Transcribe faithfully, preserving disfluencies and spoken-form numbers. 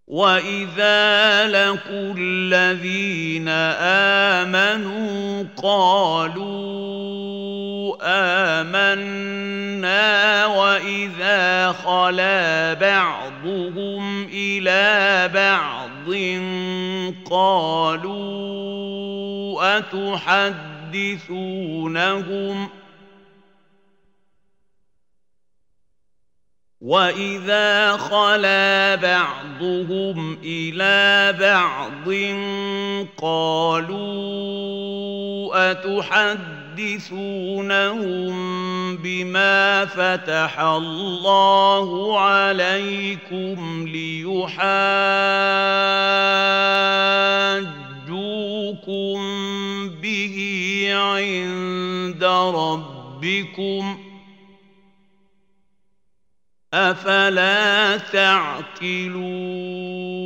وَإِذَا لَقُوا الَّذِينَ آمَنُوا قَالُوا آمَنَّا وَإِذَا خَلَا بَعْضُهُمْ إِلَىٰ بَعْضٍ قَالُوا أَتُحَدِّثُونَهُمْ وَإِذَا خَلَا بَعْضُهُمْ إِلَىٰ بَعْضٍ قَالُوا أَتُحَدِّثُونَهُم بِمَا فَتَحَ اللَّهُ عَلَيْكُمْ لِيُحَاجُّوكُم بِهِ عِندَ رَبِّكُمْ ۚ أَفَلَا تَعْقِلُونَ